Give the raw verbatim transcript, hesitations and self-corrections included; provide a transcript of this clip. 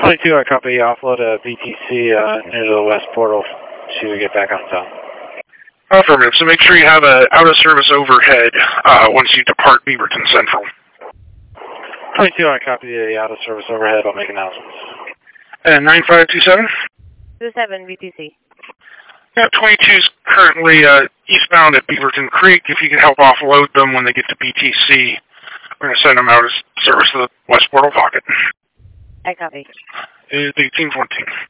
twenty-two, I copy. Offload a B T C uh, into the west portal to get back on top. Affirmative. So make sure you have a out-of-service overhead uh, once you depart Beaverton Central. twenty-two, I copy the out-of-service overhead. I'll make announcements. And nine five two seven? two seven, B T C. Yeah, twenty-two's currently uh, eastbound at Beaverton Creek. If you could help offload them when they get to B T C, we're going to send them out of service to the west portal pocket. I copy. It is eighteen fourteen.